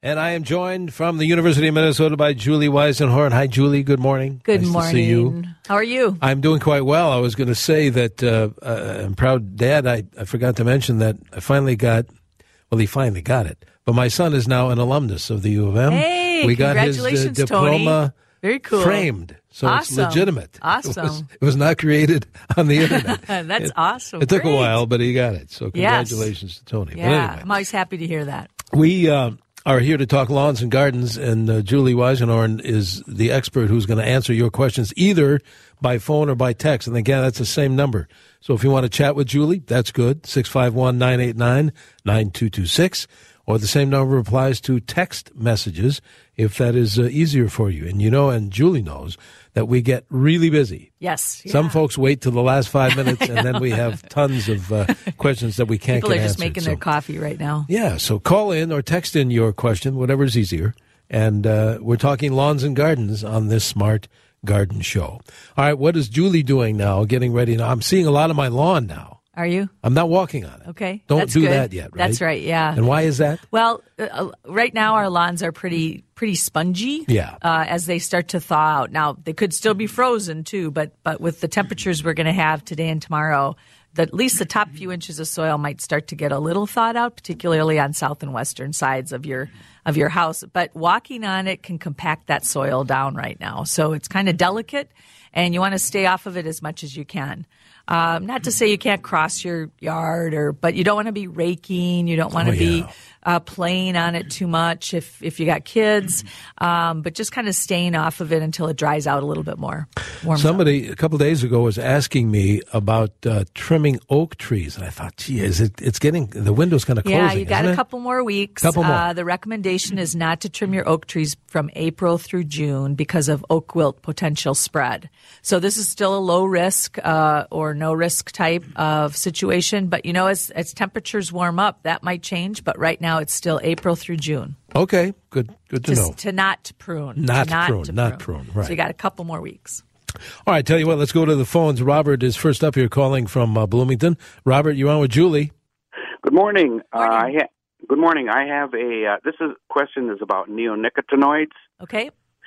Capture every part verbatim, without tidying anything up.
And I am joined from the University of Minnesota by Julie Weisenhorn. Hi, Julie. Good morning. Good nice morning. To see you. How are you? I'm doing quite well. I was going to say that uh, uh, I'm proud dad. I, I forgot to mention that I finally got, well, he finally got it. But my son is now an alumnus of the U of M. Hey, we got his uh, diploma Tony. Very cool. framed. So awesome. It's legitimate. Awesome. It was, it was not created on the internet. That's it, awesome. It took Great. a while, but he got it. So congratulations yes. to Tony. Yeah, but anyway, I'm always happy to hear that. We uh, are here to talk lawns and gardens, and uh, Julie Weisenhorn is the expert who's going to answer your questions either by phone or by text. And again, that's the same number. So if you want to chat with Julie, that's good. six five one, nine eight nine, nine two two six. Or the same number applies to text messages if that is uh, easier for you. And you know, and Julie knows, that we get really busy. Yes. Yeah. Some folks wait till the last five minutes, and then we have tons of uh, questions that we can't People get are just answered. making so, their coffee right now. Yeah, so call in or text in your question, whatever is easier. And uh, we're talking lawns and gardens on this Smart Garden Show. All right, what is Julie doing now, getting ready now? I'm seeing a lot of my lawn now. Are you? I'm not walking on it. Okay. Don't That's do good. that yet, right? That's right, yeah. And why is that? Well, uh, right now our lawns are pretty pretty spongy yeah. uh, as they start to thaw out. Now, they could still be frozen too, but but with the temperatures we're going to have today and tomorrow, the, at least the top few inches of soil might start to get a little thawed out, particularly on south and western sides of your of your house. But walking on it can compact that soil down right now. So it's kind of delicate, and you want to stay off of it as much as you can. Um, not to say you can't cross your yard, or but you don't want to be raking. You don't want to oh, be yeah. uh, playing on it too much if if you got kids. Um, but just kind of staying off of it until it dries out a little bit more. Somebody up. a couple of days ago was asking me about uh, trimming oak trees, and I thought, gee, is it? It's getting the window's kind of closing. Yeah, you got a it? couple more weeks. Couple more. Uh, the recommendation is not to trim your oak trees from April through June because of oak wilt potential spread. So this is still a low risk uh, or no risk type of situation. But, you know, as, as temperatures warm up, that might change. But right now it's still April through June. Okay, good good to to, know. To not prune. Not, to not prune, to not prune. prune, right. So you got a couple more weeks. All right, tell you what, let's go to the phones. Robert is first up here calling from uh, Bloomington. Robert, you're on with Julie. Good morning. morning. Uh, I ha- good morning. I have a, uh, this is, question is about neonicotinoids. Okay.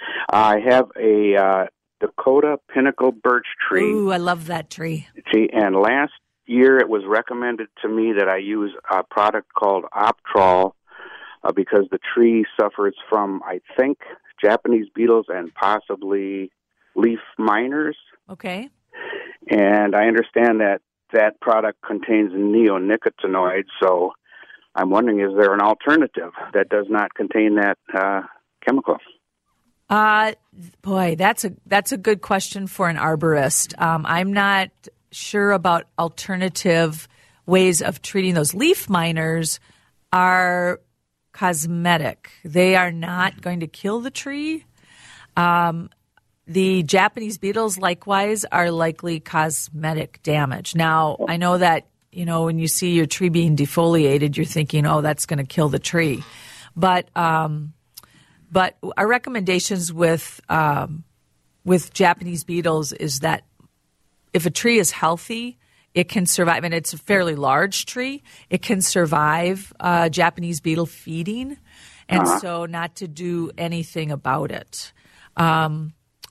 I have a uh, Dakota Pinnacle birch tree. Ooh, I love that tree. tree. And last year it was recommended to me that I use a product called Optrol uh, because the tree suffers from, I think, Japanese beetles and possibly leaf miners. Okay. And I understand that that product contains neonicotinoids, so I'm wondering, is there an alternative that does not contain that uh, chemical? Uh, boy, that's a that's a good question for an arborist. Um, I'm not sure about alternative ways of treating those. Leaf miners are cosmetic. They are not going to kill the tree. Um, the Japanese beetles, likewise, are likely cosmetic damage. Now, I know that, you know, when you see your tree being defoliated, you're thinking, oh, that's going to kill the tree. But um, but our recommendations with um, with Japanese beetles is that if a tree is healthy, it can survive, and it's a fairly large tree, it can survive uh, Japanese beetle feeding, and uh-huh. so not to do anything about it. Um,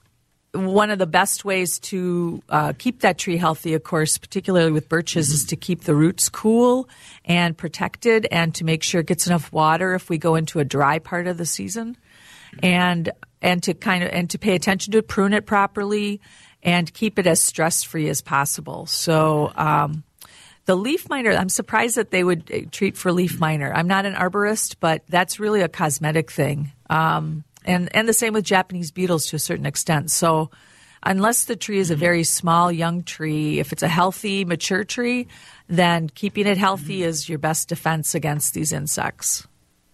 one of the best ways to uh, keep that tree healthy, of course, particularly with birches, mm-hmm. is to keep the roots cool and protected and to make sure it gets enough water if we go into a dry part of the season, and and to kind of and to pay attention to it, prune it properly, and keep it as stress-free as possible. So um, the leaf miner, I'm surprised that they would treat for leaf miner. I'm not an arborist, but that's really a cosmetic thing. Um, and, and the same with Japanese beetles to a certain extent. So unless the tree is a very small, young tree, if it's a healthy, mature tree, then keeping it healthy is your best defense against these insects.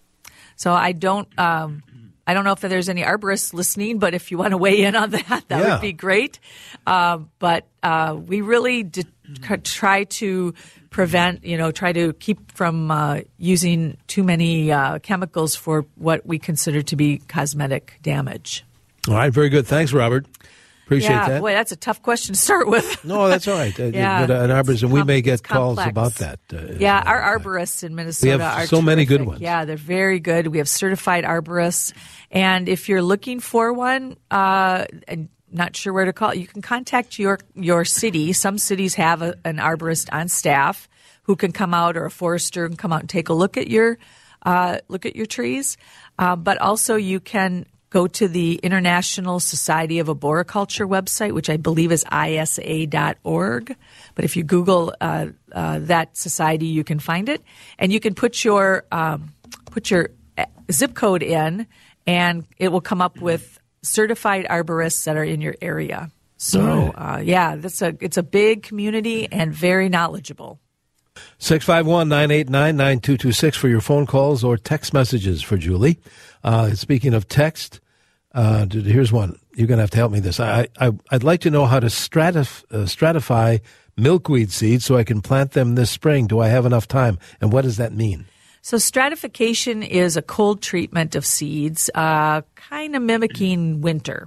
So I don't... Um, I don't know if there's any arborists listening, but if you want to weigh in on that, that yeah. would be great. Um, but uh, we really did try to prevent, you know, try to keep from uh, using too many uh, chemicals for what we consider to be cosmetic damage. All right, very good. Thanks, Robert. Appreciate yeah, that. Boy, that's a tough question to start with. No, that's all right. Uh, yeah, but, uh, an arborist, and we com- may get calls complex. about that. Uh, yeah, uh, our arborists in Minnesota we have are so many good terrific. ones. Yeah, they're very good. We have certified arborists. And if you're looking for one uh, and not sure where to call, you can contact your, your city. Some cities have a, an arborist on staff who can come out, or a forester can come out and take a look at your uh, look at your trees. Uh, but also you can go to the International Society of Arboriculture website, which I believe is I S A dot org. But if you Google uh, uh, that society, you can find it, and you can put your um, put your zip code in, and it will come up with certified arborists that are in your area. So, uh, yeah, that's a it's a big community and very knowledgeable. six five one, nine eight nine, nine two two six for your phone calls or text messages for Julie. Uh, speaking of text, uh, here's one. You're going to have to help me this. I, I, I'd like to know how to stratif- uh, stratify milkweed seeds so I can plant them this spring. Do I have enough time? And what does that mean? So stratification is a cold treatment of seeds, uh, kind of mimicking winter.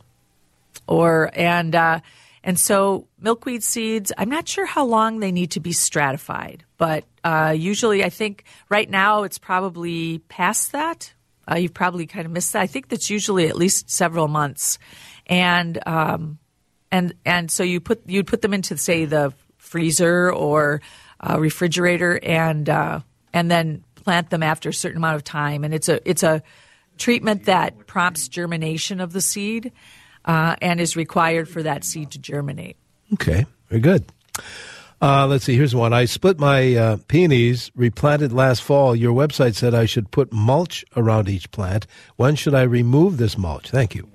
Or and uh, and so milkweed seeds, I'm not sure how long they need to be stratified, but uh, usually I think right now it's probably past that. Uh, you've probably kind of missed that. I think that's usually at least several months, and um, and and so you put you'd put them into, say, the freezer or uh, refrigerator, and uh, and then plant them after a certain amount of time. And it's a it's a treatment that prompts germination of the seed, uh, and is required for that seed to germinate. Okay, very good. Uh, let's see, here's one. I split my uh, peonies, replanted last fall. Your website said I should put mulch around each plant. When should I remove this mulch? Thank you.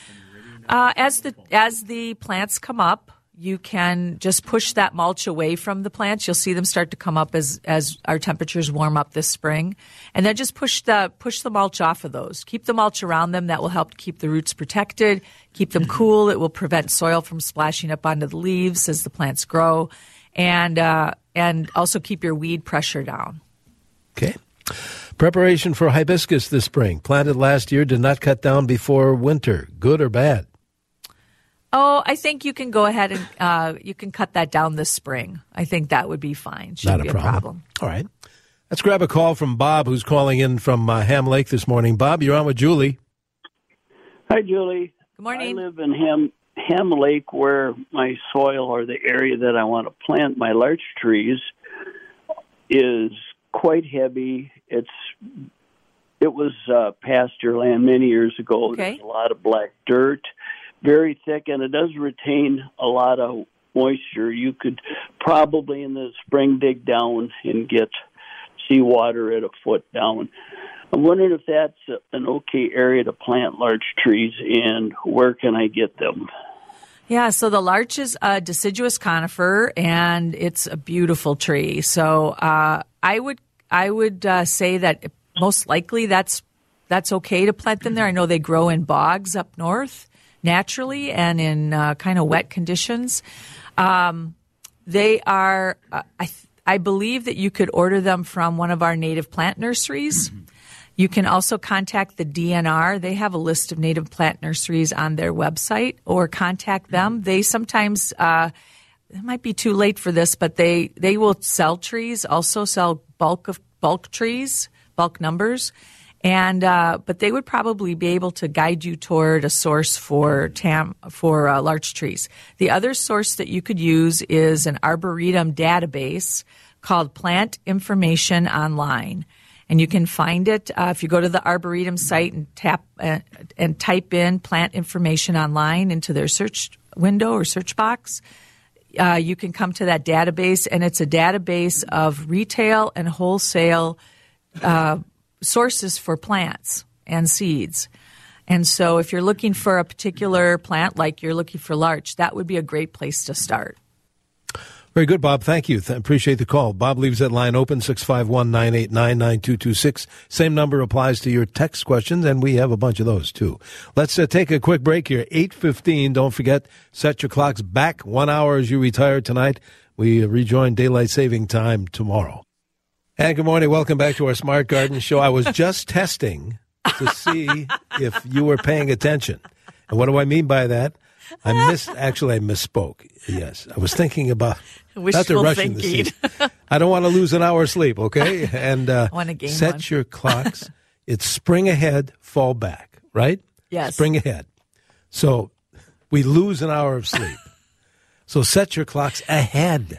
Uh, as the as the plants come up, you can just push that mulch away from the plants. You'll see them start to come up as as our temperatures warm up this spring, and then just push the push the mulch off of those. Keep the mulch around them. That will help keep the roots protected, keep them cool. It will prevent soil from splashing up onto the leaves as the plants grow. And uh, and also keep your weed pressure down. Okay. Preparation for hibiscus this spring. Planted last year, did not cut down before winter. Good or bad? Oh, I think you can go ahead and uh, you can cut that down this spring. I think that would be fine. Shouldn't Not a be problem. a problem. All right. Let's grab a call from Bob, who's calling in from uh, Ham Lake this morning. Bob, you're on with Julie. Hi, Julie. Good morning. I live in Ham Ham Lake, where my soil, or the area that I want to plant my larch trees, is quite heavy. It's it was uh, pasture land many years ago. Okay. There's a lot of black dirt, very thick, and it does retain a lot of moisture. You could probably in the spring dig down and get seawater at a foot down. I'm wondering if that's an okay area to plant larch trees in. Where can I get them? Yeah, so the larch is a deciduous conifer, and it's a beautiful tree. So uh, I would I would uh, say that most likely that's that's okay to plant them there. I know they grow in bogs up north naturally and in uh, kind of wet conditions. Um, they are uh, I th- I believe that you could order them from one of our native plant nurseries. Mm-hmm. You can also contact the D N R. They have a list of native plant nurseries on their website, or contact them. They sometimes, uh, it might be too late for this, but they, they will sell trees, also sell bulk of bulk trees, bulk numbers. And, uh, but they would probably be able to guide you toward a source for tam, for uh, larch trees. The other source that you could use is an Arboretum database called Plant Information Online. And you can find it uh, if you go to the Arboretum site and tap uh, and type in plant information online into their search window or search box. Uh, you can come to that database, and it's a database of retail and wholesale uh, sources for plants and seeds. And so if you're looking for a particular plant, like you're looking for larch, that would be a great place to start. Very good, Bob. Thank you. Th- appreciate the call. Bob leaves that line open, six five one, nine eight nine, nine two two six. Same number applies to your text questions, and we have a bunch of those, too. Let's uh, take a quick break here. eight fifteen. Don't forget, set your clocks back one hour as you retire tonight. We rejoin daylight saving time tomorrow. And good morning. Welcome back to our Smart Garden Show. I was just testing to see if you were paying attention. And what do I mean by that? I missed. Actually, I misspoke. Yes, I was thinking about Wishful not to rush in thinking. the seat. I don't want to lose an hour's sleep. Okay, and uh, I want to gain set one. your clocks. It's spring ahead, fall back. Right? Yes. Spring ahead. So we lose an hour of sleep. So set your clocks ahead.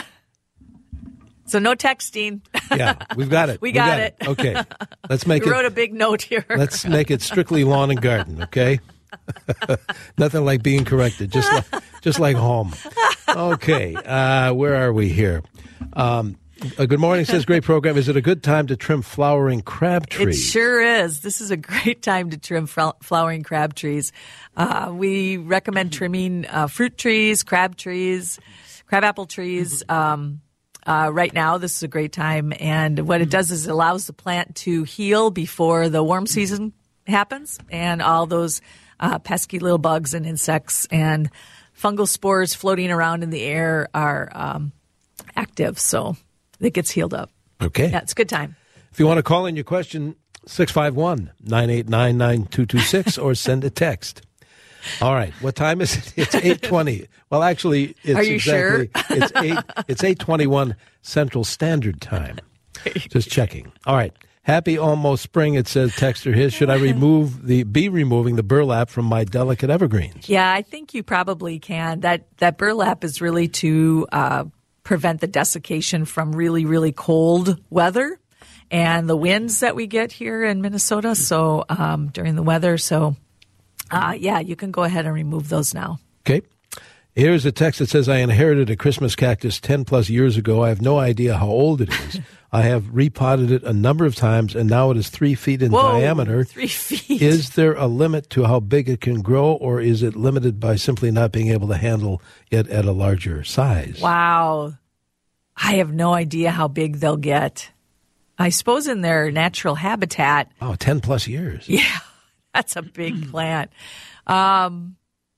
So no texting. Yeah, we've got it. We got it. it. Okay, let's make We it. wrote a big note here. Let's make it strictly lawn and garden. Okay. Nothing like being corrected, just like, just like home. Okay, uh, where are we here? Um, uh, good morning, says great program. Is it a good time to trim flowering crab It trees? sure is. This is a great time to trim fl- flowering crab trees. Uh, we recommend trimming uh, fruit trees, crab trees, crabapple trees. Um, uh, right now, this is a great time. And what it does is it allows the plant to heal before the warm season happens, and all those uh, pesky little bugs and insects and fungal spores floating around in the air are um, active. So it gets healed up. Okay. Yeah, it's a good time. If you want to call in your question, six five one, nine eight nine, nine two two six or send a text. All right. What time is it? It's eight twenty. Well, actually, it's Are you exactly, sure? it's eight it's eight twenty-one Central Standard Time. Just checking. All right. Happy almost spring, it says texter his. Should I remove the be removing the burlap from my delicate evergreens? Yeah, I think you probably can. That that burlap is really to uh, prevent the desiccation from really, really cold weather and the winds that we get here in Minnesota. So um, during the weather, so uh, yeah, you can go ahead and remove those now. Okay. Here's a text that says, I inherited a Christmas cactus ten plus years ago. I have no idea how old it is. I have repotted it a number of times, and now it is three feet in Whoa, diameter. Three feet. Is there a limit to how big it can grow, or is it limited by simply not being able to handle it at a larger size? Wow. I have no idea how big they'll get. I suppose in their natural habitat. Oh, ten plus years. Yeah, that's a big plant. Um,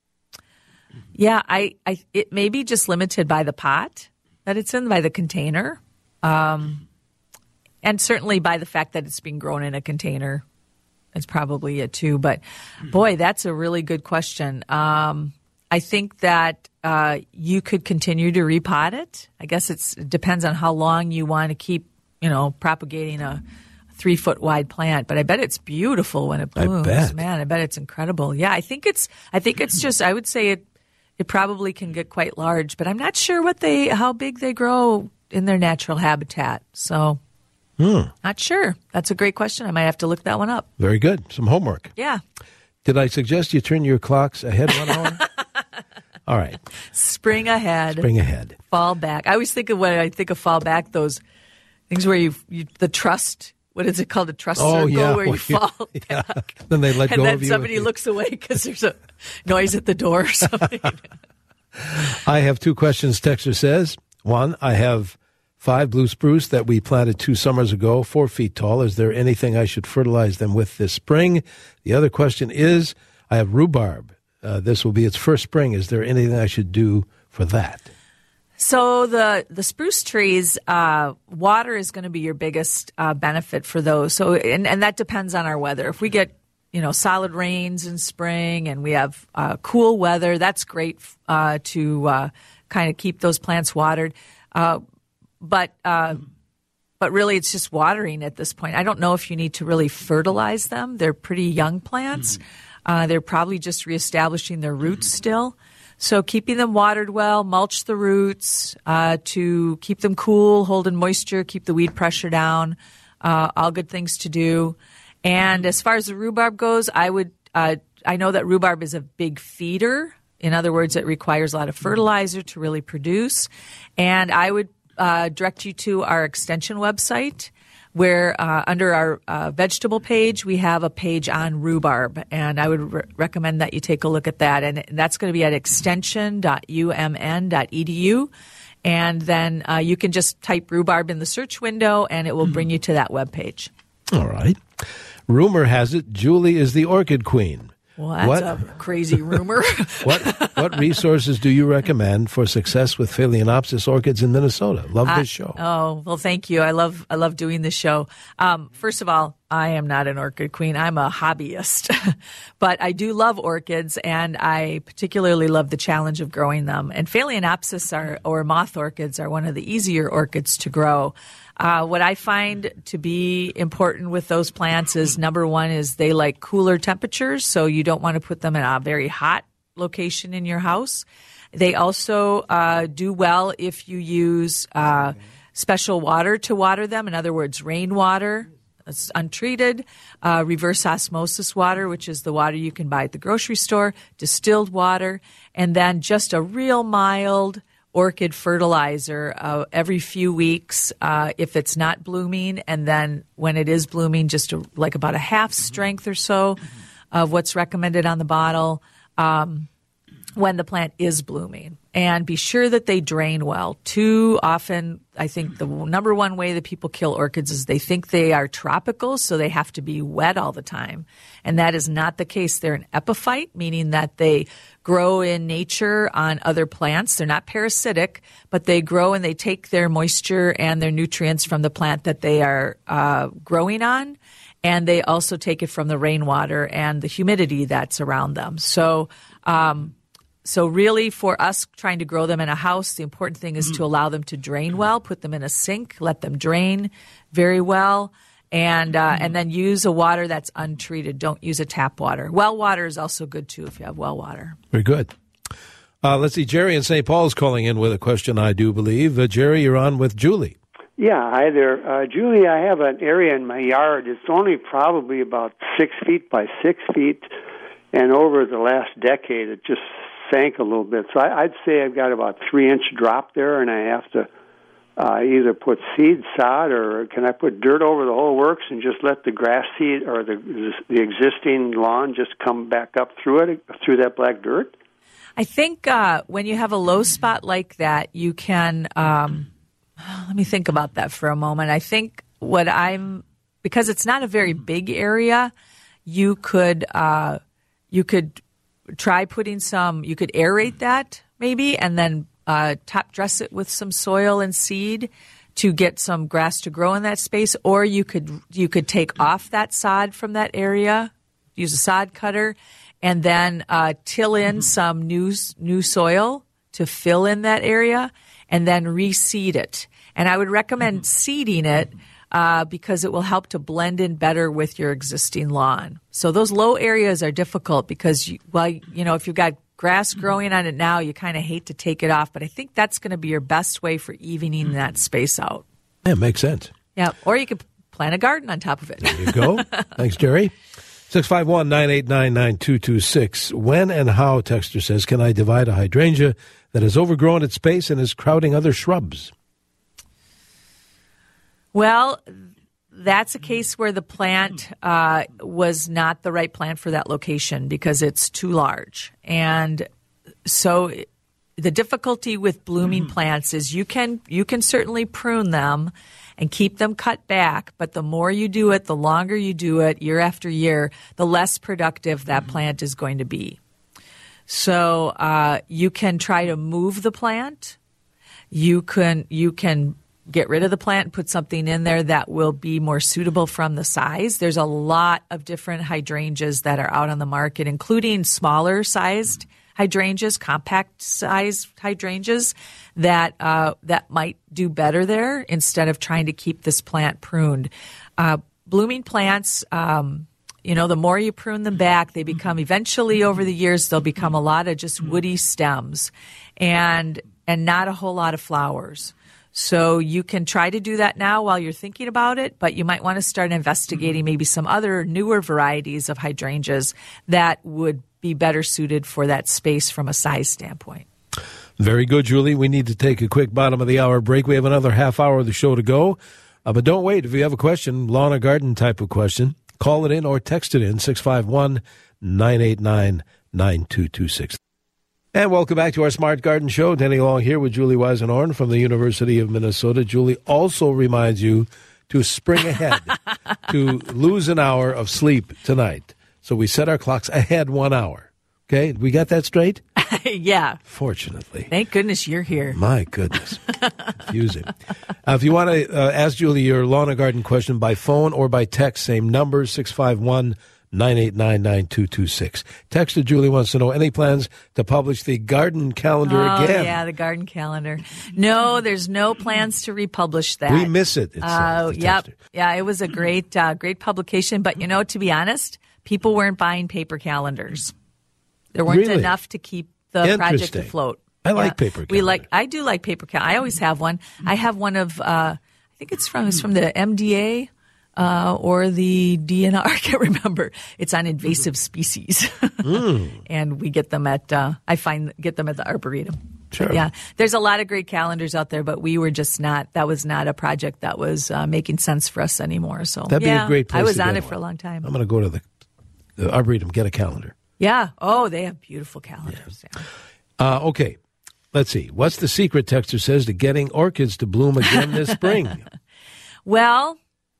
yeah, I, I, it may be just limited by the pot that it's in, by the container, um, and certainly by the fact that it's being grown in a container. It's probably it too. But boy, that's a really good question. Um, I think that uh, you could continue to repot it. I guess it's, it depends on how long you want to keep, you know, propagating a three foot wide plant. But I bet it's beautiful when it blooms. I bet. Man, I bet it's incredible. Yeah, I think it's. I think it's just. I would say it. It probably can get quite large, but I'm not sure what they, how big they grow in their natural habitat. So, Hmm. not sure. That's a great question. I might have to look that one up. Very good. Some homework. Yeah. Did I suggest you turn your clocks ahead one hour? All right. Spring ahead. Bring ahead. Fall back. I always think of when I think of fall back, those things where you, you the trust. What is it called? A trust Oh, circle yeah. where you Well, yeah. fall Yeah. back. Then they let And go then of you. somebody looks away because there's a noise at the door or something. I have two questions, Texter says. One, I have five blue spruce that we planted two summers ago, four feet tall. Is there anything I should fertilize them with this spring? The other question is, I have rhubarb. Uh, this will be its first spring. Is there anything I should do for that? So the the spruce trees, uh, water is going to be your biggest uh, benefit for those. So and, and that depends on our weather. If we get you know solid rains in spring and we have uh, cool weather, that's great uh, to uh, kind of keep those plants watered. Uh, but uh, but really, it's just watering at this point. I don't know if you need to really fertilize them. They're pretty young plants. Uh, they're probably just reestablishing their roots still. So keeping them watered well, mulch the roots uh, to keep them cool, hold in moisture, keep the weed pressure down, uh, all good things to do. And as far as the rhubarb goes, I would uh, I know that rhubarb is a big feeder. In other words, it requires a lot of fertilizer to really produce. And I would uh, direct you to our extension website, where uh, under our uh, vegetable page, we have a page on rhubarb. And I would re- recommend that you take a look at that. And that's going to be at extension dot u m n dot e d u. And then uh, you can just type rhubarb in the search window, and it will bring you to that webpage. All right. Rumor has it Julie is the orchid queen. Well, that's What? a crazy rumor. What what resources do you recommend for success with Phalaenopsis orchids in Minnesota? Love I- this show. Oh, well, thank you. I love I love doing this show. Um, first of all, I am not an orchid queen. I'm a hobbyist. But I do love orchids, and I particularly love the challenge of growing them. And Phalaenopsis are, or moth orchids are one of the easier orchids to grow. Uh, what I find to be important with those plants is, number one, is they like cooler temperatures, so you don't want to put them in a very hot location in your house. They also uh, do well if you use uh, special water to water them. In other words, rainwater, it's untreated, uh, reverse osmosis water, which is the water you can buy at the grocery store, distilled water, and then just a real mild orchid fertilizer uh, every few weeks uh, if it's not blooming, and then when it is blooming, just a, like about a half strength or so of what's recommended on the bottle um, when the plant is blooming. And be sure that they drain well. Too often, I think the number one way that people kill orchids is they think they are tropical, so they have to be wet all the time. And that is not the case. They're an epiphyte, meaning that they grow in nature on other plants. They're not parasitic, but they grow and they take their moisture and their nutrients from the plant that they are uh, growing on. And they also take it from the rainwater and the humidity that's around them. So, um, So really, for us trying to grow them in a house, the important thing is to allow them to drain well, put them in a sink, let them drain very well, and uh, and then use a water that's untreated. Don't use a tap water. Well water is also good, too, if you have well water. Very good. Uh, let's see, Jerry in Saint Paul's calling in with a question, I do believe. Uh, Jerry, you're on with Julie. Yeah, hi there. Uh, Julie, I have an area in my yard. It's only probably about six feet by six feet, and over the last decade, it just sank a little bit. So I, I'd say I've got about three-inch drop there, and I have to uh, either put seed, sod, or can I put dirt over the whole works and just let the grass seed or the the existing lawn just come back up through it, through that black dirt? I think uh, when you have a low spot like that, you can um, – let me think about that for a moment. I think what I'm – because it's not a very big area, you could uh, you could – try putting some, you could aerate that maybe, and then uh, top dress it with some soil and seed to get some grass to grow in that space. Or you could you could take off that sod from that area, use a sod cutter, and then uh, till in some new new soil to fill in that area, and then reseed it. And I would recommend seeding it Uh, because it will help to blend in better with your existing lawn. So those low areas are difficult because, you, well, you know, if you've got grass growing on it now, you kind of hate to take it off. But I think that's going to be your best way for evening that space out. Yeah, makes sense. Yeah, or you could plant a garden on top of it. There you go. Thanks, Jerry. six five one, nine eight nine, nine two two six. When and how, Texter says, can I divide a hydrangea that has overgrown its space and is crowding other shrubs? Well, that's a case where the plant uh, was not the right plant for that location because it's too large. And so the difficulty with blooming mm-hmm. plants is you can you can certainly prune them and keep them cut back, but the more you do it, the longer you do it, year after year, the less productive that mm-hmm. plant is going to be. So uh, you can try to move the plant. You can you can get rid of the plant and put something in there that will be more suitable from the size. There's a lot of different hydrangeas that are out on the market, including smaller sized hydrangeas, compact sized hydrangeas that uh, that might do better there instead of trying to keep this plant pruned. Uh, blooming plants, um, you know, the more you prune them back, they become eventually over the years, they'll become a lot of just woody stems and and not a whole lot of flowers. So you can try to do that now while you're thinking about it, but you might want to start investigating maybe some other newer varieties of hydrangeas that would be better suited for that space from a size standpoint. Very good, Julie. We need to take a quick bottom of the hour break. We have another half hour of the show to go. Uh, but don't wait. If you have a question, lawn or garden type of question, call it in or text it in, six five one, nine eight nine, nine two two six. And welcome back to our Smart Garden Show. Denny Long here with Julie Weisenhorn from the University of Minnesota. Julie also reminds you to spring ahead, to lose an hour of sleep tonight. So we set our clocks ahead one hour. Okay, we got that straight? Yeah. Fortunately. Thank goodness you're here. My goodness. Confusing. Uh, if you want to uh, ask Julie your lawn and garden question by phone or by text, same number, six five one, nine eight nine, nine two two six. Texter Julie wants to know any plans to publish the garden calendar oh, again. Yeah, the garden calendar. No, there's no plans to republish that. We miss it. it Oh, says, the yep. texter. Yeah, it was a great, uh, great publication. But, you know, to be honest, people weren't buying paper calendars. There weren't Really? enough to keep the project Interesting. afloat. I like paper We calendar. like. I do like paper calendar. I always have one. I have one of. Uh, I think it's from. It's from the M D A uh, or the D N R. I can't remember. It's on invasive species, mm. and we get them at. Uh, I find get them at the Arboretum. Sure. But yeah, there's a lot of great calendars out there, but we were just not. That was not a project that was uh, making sense for us anymore. So That'd yeah, be a great place I was to on get it for a one. long time. I'm going to go to the, the Arboretum, get a calendar. Yeah. Oh, they have beautiful calendars. Yeah. Uh, okay, let's see. What's the secret, texter says, to getting orchids to bloom again this spring? Well,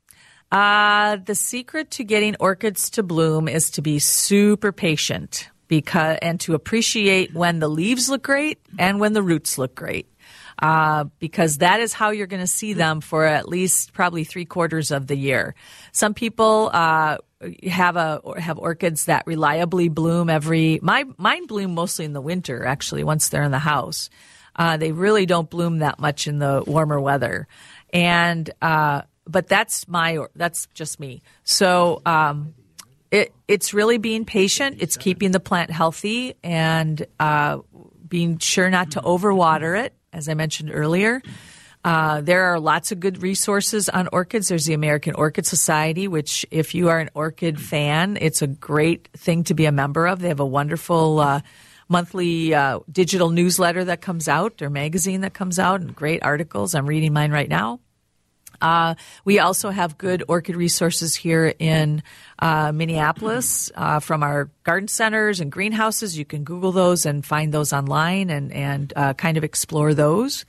uh, the secret to getting orchids to bloom is to be super patient because and to appreciate when the leaves look great and when the roots look great. Uh, because that is how you're going to see them for at least probably three quarters of the year. Some people uh, have a have orchids that reliably bloom every. My mine bloom mostly in the winter. Actually, once they're in the house, uh, they really don't bloom that much in the warmer weather. And uh, but that's my that's just me. So um, it it's really being patient. It's keeping the plant healthy and uh, being sure not to overwater it. As I mentioned earlier, uh, there are lots of good resources on orchids. There's the American Orchid Society, which if you are an orchid fan, it's a great thing to be a member of. They have a wonderful uh, monthly uh, digital newsletter that comes out or magazine that comes out and great articles. I'm reading mine right now. Uh, we also have good orchid resources here in uh, Minneapolis uh, from our garden centers and greenhouses. You can Google those and find those online and, and uh, kind of explore those.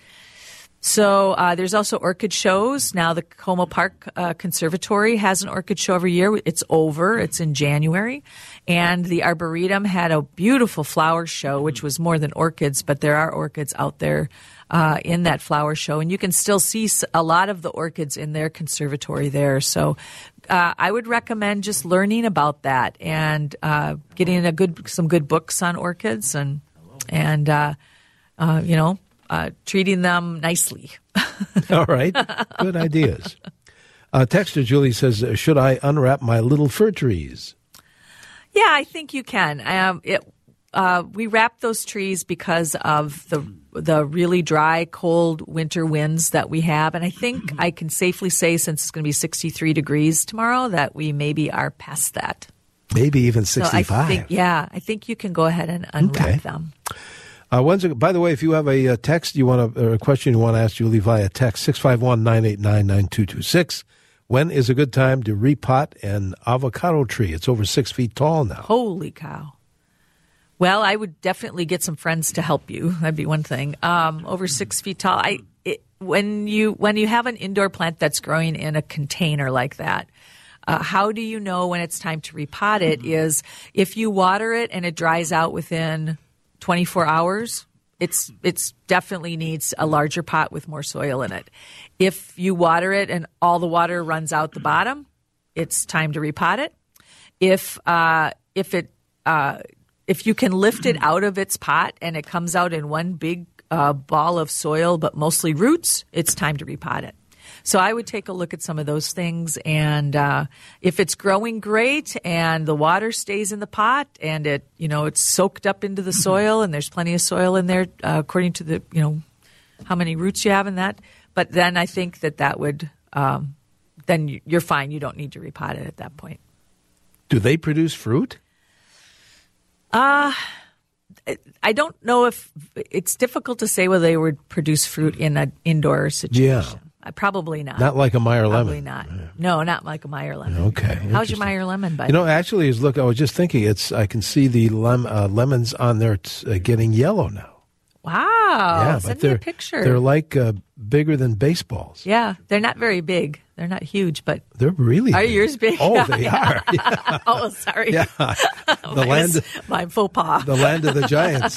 So uh, there's also orchid shows. Now the Como Park uh, Conservatory has an orchid show every year. It's over. It's in January. And the Arboretum had a beautiful flower show, which was more than orchids, but there are orchids out there uh, in that flower show. And you can still see a lot of the orchids in their conservatory there. So uh, I would recommend just learning about that and uh, getting a good some good books on orchids and, and uh, uh, you know, Uh, treating them nicely. All right. Good ideas. Uh, texter Julie says, should I unwrap my little fir trees? Yeah, I think you can. Um, it, uh, we wrap those trees because of the the really dry, cold winter winds that we have. And I think I can safely say, since it's going to be sixty-three degrees tomorrow, that we maybe are past that. Maybe even sixty-five. So I think, yeah, I think you can go ahead and unwrap Okay. them. Uh, when's it, by the way, if you have a, uh text you want to, or a question you want to ask Julie via text, six five one, nine eight nine, nine two two six. When is a good time to repot an avocado tree? It's over six feet tall now. Holy cow. Well, I would definitely get some friends to help you. That'd be one thing. Um, over six feet tall. I it, when you when you have an indoor plant that's growing in a container like that, uh, how do you know when it's time to repot it? Is if you water it and it dries out within twenty-four hours, it's it's definitely needs a larger pot with more soil in it. If you water it and all the water runs out the bottom, it's time to repot it. If uh, if it uh, if you can lift it out of its pot and it comes out in one big uh, ball of soil, but mostly roots, it's time to repot it. So I would take a look at some of those things, and uh, if it's growing great and the water stays in the pot and it, you know, it's soaked up into the soil and there's plenty of soil in there uh, according to the, you know, how many roots you have in that. But then I think that that would, um, then you're fine. You don't need to repot it at that point. Do they produce fruit? Uh, I don't know if it's difficult to say whether they would produce fruit in an indoor situation. Yeah. Uh, probably not. Not like a Meyer Probably lemon. not. Yeah. No, not like a Meyer lemon. Okay. How's your Interesting. Meyer lemon, buddy? You know, actually, is look. I was just thinking. It's. I can see the lem, uh, lemons on there t- uh, getting yellow now. Wow. yeah, Send but me they're a picture. they're like uh, bigger than baseballs. Yeah, they're not very big. They're not huge, but they're really are big. yours big? Oh, they are. Yeah. Oh, sorry. Yeah, the land, my faux pas. the land of the giants.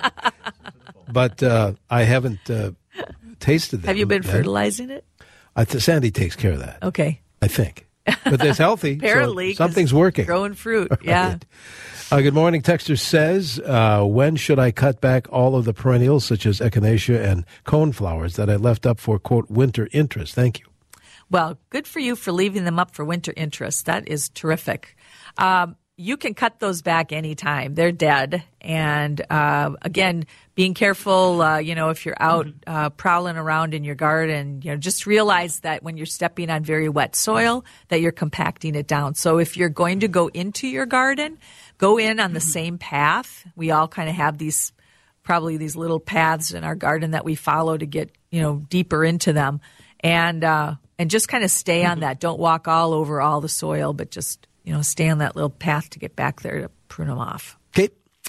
But uh, I haven't uh, tasted them. Have you been yet. fertilizing it? I th- Sandy takes care of that. Okay. I think. But it's healthy. Apparently. So something's working. Growing fruit, yeah. Right. Uh, good morning. Texter says, uh, when should I cut back all of the perennials, such as echinacea and coneflowers, that I left up for, quote, winter interest? Thank you. Well, good for you for leaving them up for winter interest. That is terrific. Um, you can cut those back anytime. They're dead. And uh, again, being careful, uh, you know, if you're out uh, prowling around in your garden, you know, just realize that when you're stepping on very wet soil, that you're compacting it down. So if you're going to go into your garden, go in on the same path. We all kind of have these, probably these little paths in our garden that we follow to get, you know, deeper into them. And, uh, and just kind of stay on that. Don't walk all over all the soil, but just, you know, stay on that little path to get back there to prune them off. Okay.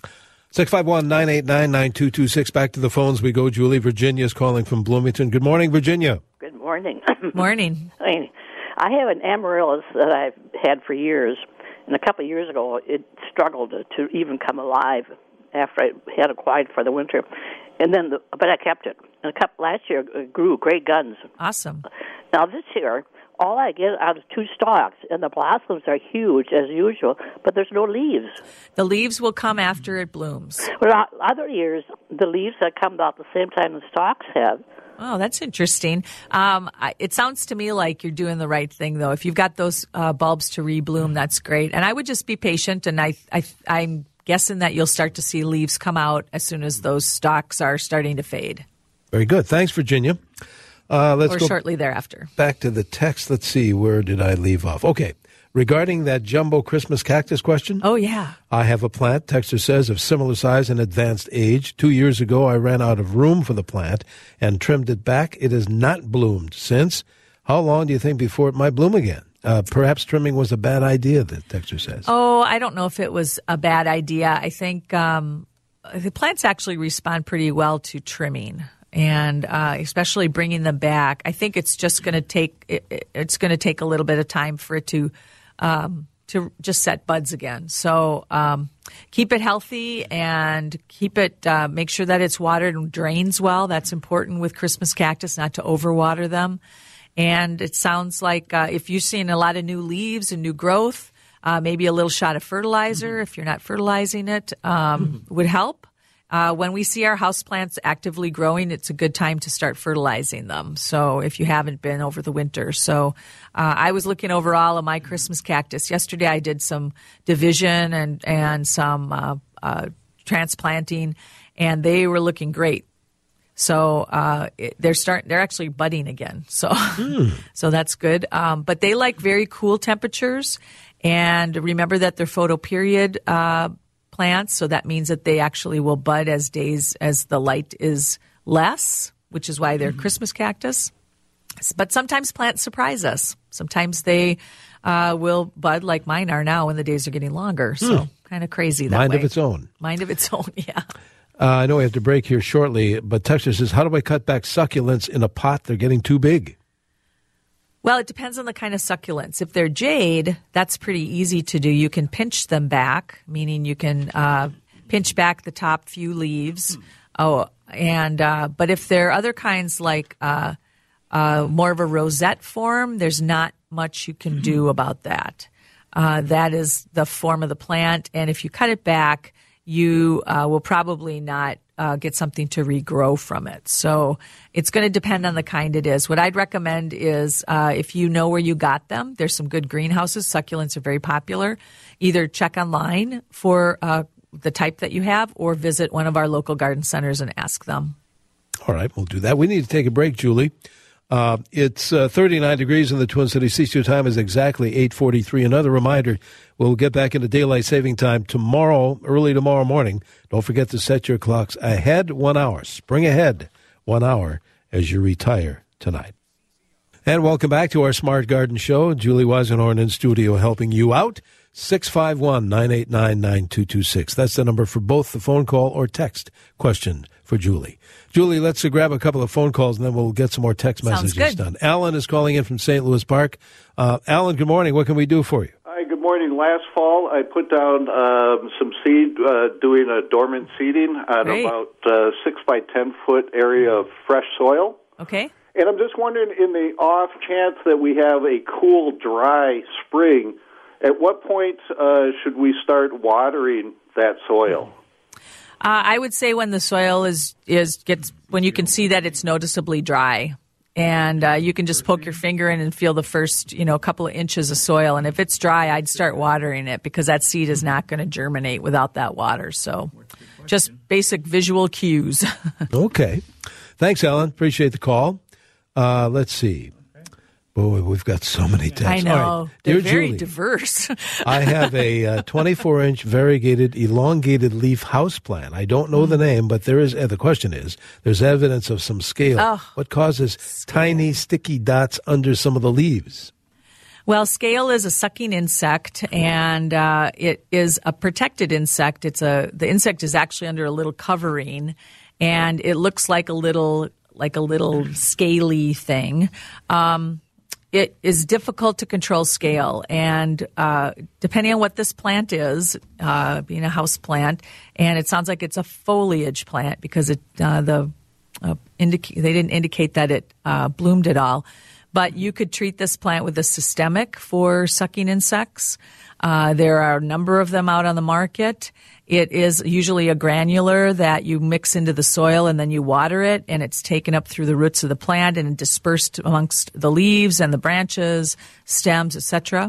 six five one, nine eight nine, nine two two six. Back to the phones we go. Julie, Virginia's calling from Bloomington. Good morning, Virginia. Good morning. Morning. I mean, I have an amaryllis that I've had for years, and a couple of years ago it struggled to, to even come alive after I had it quiet for the winter. And then, the, but I kept it. And a couple, last year it grew great guns. Awesome. Now this year, all I get out is two stalks, and the blossoms are huge as usual, but there's no leaves. The leaves will come after it blooms. Well, other years, the leaves have come about the same time the stalks have. Oh, that's interesting. Um, I, it sounds to me like you're doing the right thing, though. If you've got those uh, bulbs to rebloom, that's great. And I would just be patient, and I, I, I'm guessing that you'll start to see leaves come out as soon as those stalks are starting to fade. Very good. Thanks, Virginia. Uh, let's or go shortly thereafter. Back to the text. Let's see. Where did I leave off? Okay. Regarding that jumbo Christmas cactus question. Oh, yeah. I have a plant, texter says, of similar size and advanced age. Two years ago, I ran out of room for the plant and trimmed it back. It has not bloomed since. How long do you think before it might bloom again? Uh, perhaps trimming was a bad idea, the texter says. Oh, I don't know if it was a bad idea. I think um, the plants actually respond pretty well to trimming. And uh, especially bringing them back, I think it's just going to take it, it's going to take a little bit of time for it to um, to just set buds again. So um, keep it healthy and keep it. Uh, make sure that it's watered and drains well. That's important with Christmas cactus, not to overwater them. And it sounds like uh, if you're seeing a lot of new leaves and new growth, uh, maybe a little shot of fertilizer, mm-hmm. if you're not fertilizing it, um, mm-hmm. would help. Uh, when we see our houseplants actively growing, it's a good time to start fertilizing them. So if you haven't been over the winter. So uh, I was looking over all of my Christmas cactus. Yesterday I did some division and, and some uh, uh, transplanting, and they were looking great. So uh, it, they're start they're actually budding again. So mm. so that's good. Um, but they like very cool temperatures, and remember that they're photoperiod uh plants, so that means that they actually will bud as days as the light is less, which is why they're mm-hmm. Christmas cactus. But sometimes plants surprise us. Sometimes they uh, will bud like mine are now when the days are getting longer. So mm. kind of crazy that Mind way. of its own. Mind of its own, yeah. Uh, I know we have to break here shortly, but Texas says, how do I cut back succulents in a pot? They're getting too big. Well, it depends on the kind of succulents. If they're jade, that's pretty easy to do. You can pinch them back, meaning you can uh, pinch back the top few leaves. Oh, and uh, but if they're other kinds like uh, uh, more of a rosette form, there's not much you can do about that. Uh, that is the form of the plant, and if you cut it back, you uh, will probably not uh, get something to regrow from it. So it's going to depend on the kind it is. What I'd recommend is uh, if you know where you got them, there's some good greenhouses. Succulents are very popular. Either check online for uh, the type that you have or visit one of our local garden centers and ask them. All right, we'll do that. We need to take a break, Julie. Uh, it's uh, thirty-nine degrees in the Twin Cities. C two time is exactly eight forty-three. Another reminder, we'll get back into daylight saving time tomorrow, early tomorrow morning. Don't forget to set your clocks ahead one hour. Spring ahead one hour as you retire tonight. And welcome back to our Smart Garden Show. Julie Weisenhorn in studio helping you out. six five one, nine eight nine, nine two two six. That's the number for both the phone call or text question for Julie. Julie, let's uh, grab a couple of phone calls, and then we'll get some more text Sounds messages good. done. Alan is calling in from Saint Louis Park. Uh, Alan, good morning. What can we do for you? Hi, good morning. Last fall, I put down um, some seed, uh, doing a dormant seeding on Great. about uh, six by ten foot area of fresh soil. Okay. And I'm just wondering, in the off chance that we have a cool, dry spring, at what point uh, should we start watering that soil? Uh, I would say when the soil is, is gets when you can see that it's noticeably dry, and uh, you can just poke your finger in and feel the first, you know, couple of inches of soil. And if it's dry, I'd start watering it because that seed is not going to germinate without that water. So, just basic visual cues. Okay. Thanks, Alan. Appreciate the call. Uh, let's see. Boy, we've got so many texts. I know. All right. They're Dear very Julie, diverse. I have a uh, twenty-four inch variegated elongated leaf houseplant. I don't know the name, but there is. Uh, the question is, there's evidence of some scale. Oh, what causes tiny sticky dots under some of the leaves? Well, scale is a sucking insect, and uh, it is a protected insect. It's a the insect is actually under a little covering, and it looks like a little like a little scaly thing. Um, It is difficult to control scale, and uh, depending on what this plant is, uh, being a house plant, and it sounds like it's a foliage plant because it uh, the uh, indica- they didn't indicate that it uh, bloomed at all. But you could treat this plant with a systemic for sucking insects. Uh, there are a number of them out on the market. It is usually a granular that you mix into the soil and then you water it, and it's taken up through the roots of the plant and dispersed amongst the leaves and the branches, stems, et cetera.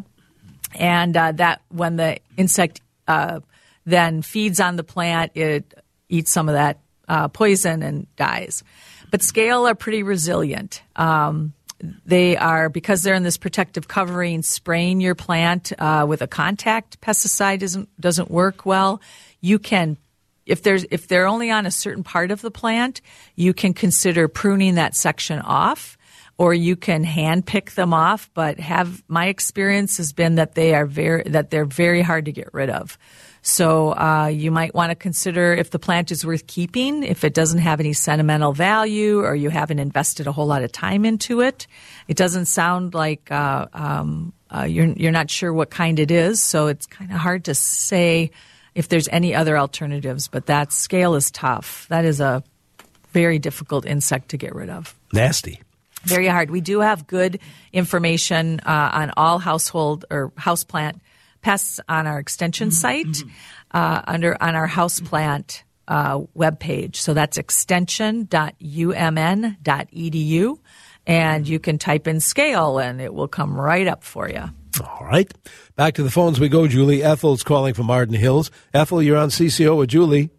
And uh, that when the insect uh, then feeds on the plant, it eats some of that uh, poison and dies. But scale are pretty resilient. Um, They are, because they're in this protective covering, spraying your plant uh, with a contact pesticide doesn't doesn't work well. You can, if there's if they're only on a certain part of the plant, you can consider pruning that section off, or you can hand pick them off. But have my experience has been that they are very that they're very hard to get rid of. So uh, you might want to consider if the plant is worth keeping, if it doesn't have any sentimental value, or you haven't invested a whole lot of time into it. It doesn't sound like uh, um, uh, you're you're not sure what kind it is, so it's kind of hard to say if there's any other alternatives. But that scale is tough. That is a very difficult insect to get rid of. Nasty. Very hard. We do have good information uh, on all household or houseplant pests on our extension site uh, under on our houseplant uh, webpage. So that's extension dot u m n dot e d u, and you can type in scale and it will come right up for you. All right. Back to the phones we go, Julie. Ethel's calling from Arden Hills. Ethel, you're on C C O with Julie.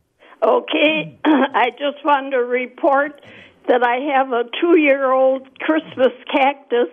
Okay. I just wanted to report that I have a two-year-old Christmas cactus.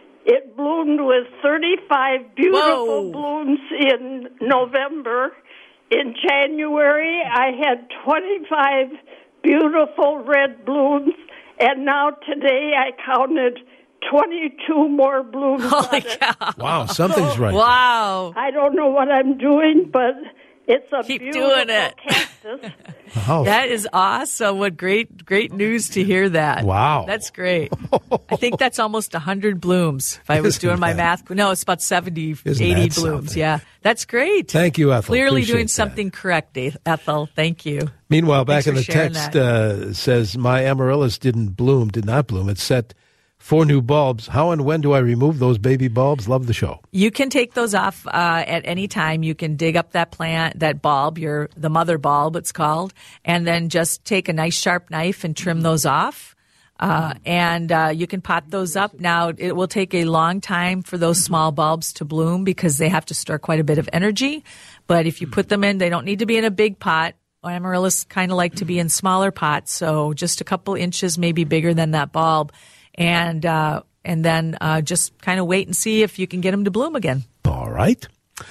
It bloomed with thirty-five beautiful Whoa. blooms in November. In January, I had twenty-five beautiful red blooms, and now today I counted twenty-two more blooms. Holy on it. cow. Wow, something's right. Wow. I don't know what I'm doing, but it's a Keep beautiful doing it. cactus. Wow. That is awesome. What great, great news to hear that. Wow. That's great. I think that's almost one hundred blooms if I was Isn't doing my that- math. No, it's about seventy, Isn't eighty that blooms. something? Yeah. That's great. Thank you, Ethel. Clearly Appreciate doing that. something correct, Ethel. Thank you. Meanwhile, back Thanks in for the sharing text that. uh, says, my amaryllis didn't bloom, did not bloom. It set four new bulbs. How and when do I remove those baby bulbs? Love the show. You can take those off uh, at any time. You can dig up that plant, that bulb, your the mother bulb, it's called, and then just take a nice sharp knife and trim those off. Uh, and uh, you can pot those up. Now, it will take a long time for those small bulbs to bloom because they have to store quite a bit of energy. But if you put them in, they don't need to be in a big pot. Amaryllis kind of like to be in smaller pots, so just a couple inches, maybe bigger than that bulb. And uh, and then uh, just kind of wait and see if you can get them to bloom again. All right.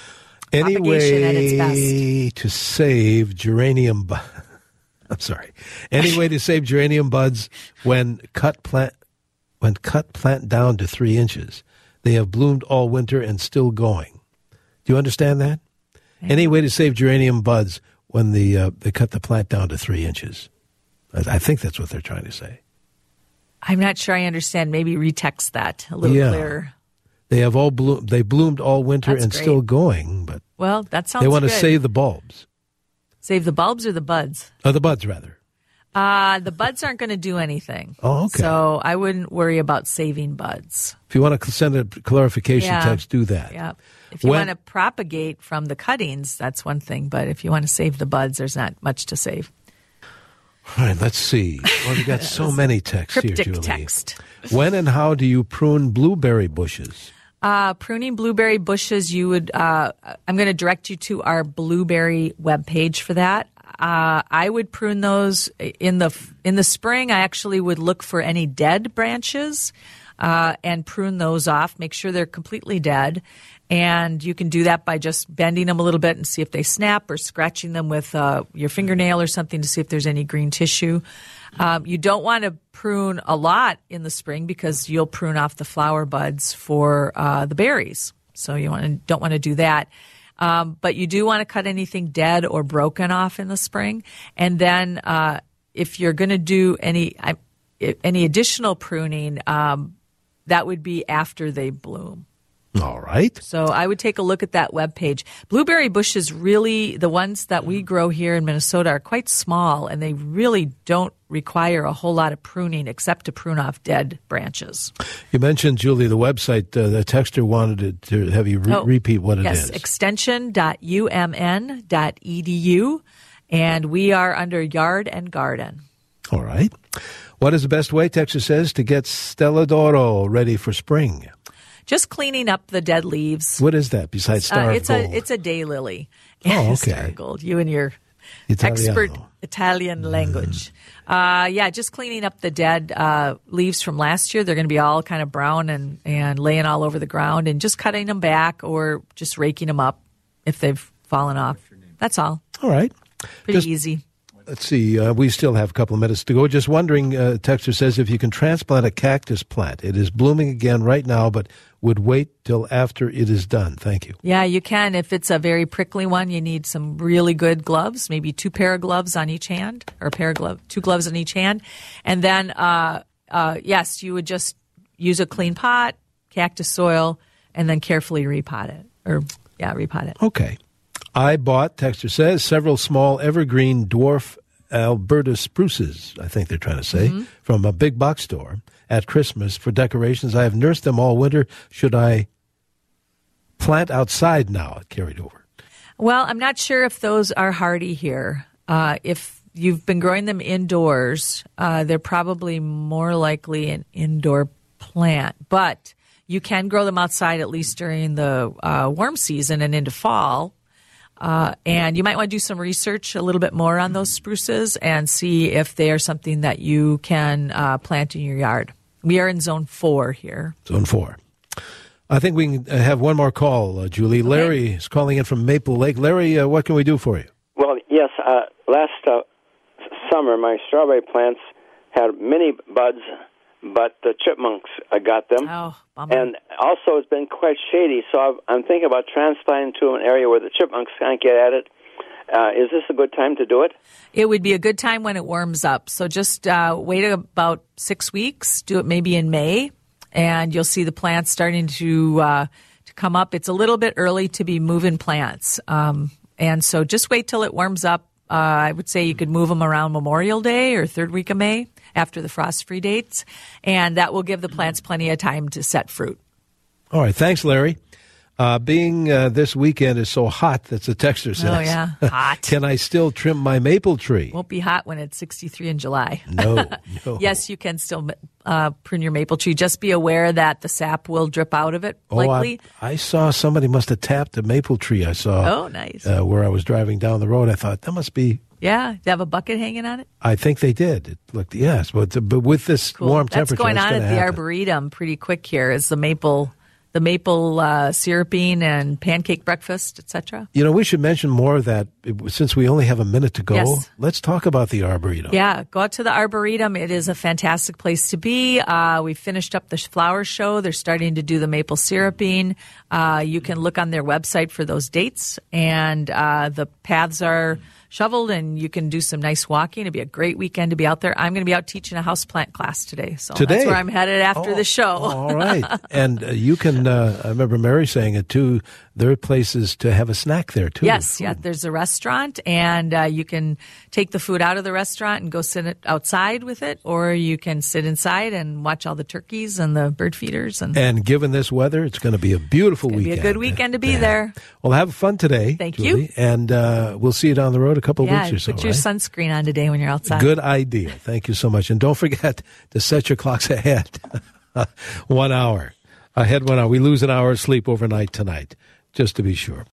Any Propagation at its way best. to save geranium bu- I'm sorry. Any way to save geranium buds when cut plant when cut plant down to three inches? They have bloomed all winter and still going. Do you understand that? Any way to save geranium buds when the uh, they cut the plant down to three inches? I, I think that's what they're trying to say. I'm not sure I understand. Maybe retext that a little Yeah. clearer. They have all bloom. They bloomed all winter That's and great. still going, but Well, that sounds they want good. to save the bulbs. Save the bulbs or the buds? Oh, the buds, rather. Uh, the buds aren't going to do anything. Oh, okay. So I wouldn't worry about saving buds. If you want to send a clarification Yeah. text, do that. Yeah. If you When- want to propagate from the cuttings, that's one thing. But if you want to save the buds, there's not much to save. All right, let's see. Well, we got so many texts here, Cryptic Julie. text. When and how do you prune blueberry bushes? Uh, pruning blueberry bushes, you would. Uh, I'm going to direct you to our blueberry webpage for that. Uh, I would prune those in the in the spring. I actually would look for any dead branches uh, and prune those off. Make sure they're completely dead, and you can do that by just bending them a little bit and see if they snap, or scratching them with uh, your fingernail or something to see if there's any green tissue. Um, you don't want to prune a lot in the spring because you'll prune off the flower buds for uh, the berries. So you want to, don't want to do that. Um, but you do want to cut anything dead or broken off in the spring. And then uh, if you're going to do any I, any additional pruning, um, that would be after they bloom. All right. So I would take a look at that webpage. Blueberry bushes really, the ones that we grow here in Minnesota, are quite small, and they really don't require a whole lot of pruning except to prune off dead branches. You mentioned, Julie, the website. Uh, the texter wanted to have you re- Oh, repeat what it yes, is. extension dot u m n dot e d u, and we are under Yard and Garden. All right. What is the best way, texter says, to get Stella d'Oro ready for spring? Just cleaning up the dead leaves. What is that besides Star Uh, of it's Gold? a it's a daylily. Oh, Star okay. of Gold. You and your Italiano. expert Italian language. Uh, yeah, just cleaning up the dead uh, leaves from last year. They're going to be all kind of brown and, and laying all over the ground, and just cutting them back or just raking them up if they've fallen off. That's all. All right. Pretty Just- easy. Let's see. Uh, we still have a couple of minutes to go. Just wondering, uh, texter says, if you can transplant a cactus plant. It is blooming again right now, but would wait till after it is done. Thank you. Yeah, you can. If it's a very prickly one, you need some really good gloves, maybe two pair of gloves on each hand, or a pair of gloves, two gloves on each hand. And then, uh, uh, yes, you would just use a clean pot, cactus soil, and then carefully repot it. Or, yeah, repot it. Okay. I bought, texter says, several small evergreen dwarf Alberta spruces, I think they're trying to say, Mm-hmm. from a big box store at Christmas for decorations. I have nursed them all winter. Should I plant outside now? It carried over. Well, I'm not sure if those are hardy here. Uh, if you've been growing them indoors, uh, they're probably more likely an indoor plant. But you can grow them outside, at least during the uh, warm season and into fall. Uh, and you might want to do some research a little bit more on those spruces and see if they are something that you can uh, plant in your yard. We are in zone four here. Zone four. I think we can uh, have one more call, uh, Julie. Larry is calling in from Maple Lake. Larry, uh, what can we do for you? Well, yes, uh, last uh, summer my strawberry plants had many buds, but the chipmunks uh, got them. Oh, bummer. And also it's been quite shady, so I've, I'm thinking about transplanting to an area where the chipmunks can't get at it. Uh, is this a good time to do it? It would be a good time when it warms up. So just uh, wait about six weeks. Do it maybe in May, and you'll see the plants starting to uh, to come up. It's a little bit early to be moving plants, um, and so just wait till it warms up. Uh, I would say you could move them around Memorial Day or third week of May after the frost-free dates, and that will give the plants plenty of time to set fruit. All right. Thanks, Larry. Uh, being uh, this weekend is so hot, that's a texter says. Oh, yeah, hot. Can I still trim my maple tree? Won't be hot when it's sixty-three in July. No, no. Yes, you can still uh, prune your maple tree. Just be aware that the sap will drip out of it, Oh, likely. I, I saw somebody must have tapped a maple tree I saw. Oh, nice. Uh, where I was driving down the road. I thought, that must be, Yeah, do you have a bucket hanging on it? I think they did. It looked, yes, but, but with this Cool. warm That's temperature, going it's on gonna at the happen. Arboretum pretty quick here as the maple the maple uh, syruping and pancake breakfast, et cetera. You know, we should mention more of that since we only have a minute to go. Yes. Let's talk about the Arboretum. Yeah, go out to the Arboretum. It is a fantastic place to be. Uh, we finished up the flower show. They're starting to do the maple syruping. Uh, you can look on their website for those dates, and uh, the paths are shoveled, and you can do some nice walking. It'd be a great weekend to be out there. I'm going to be out teaching a houseplant class today, so today? That's where I'm headed after oh, the show. All right. And uh, you can, uh, I remember Mary saying it too, there are places to have a snack there too. Yes, yeah. There's a restaurant, and uh, you can take the food out of the restaurant and go sit outside with it, or you can sit inside and watch all the turkeys and the bird feeders. And, and given this weather, it's going to be a beautiful it's gonna weekend. Be a good weekend to be yeah. there. Well, have fun today. Thank Julie, you. And uh, we'll see you down the road a couple of yeah, weeks or so. Put your right? sunscreen on today when you're outside. Good idea. Thank you so much. And don't forget to set your clocks ahead. One hour. Ahead one hour. We lose an hour of sleep overnight tonight, just to be sure.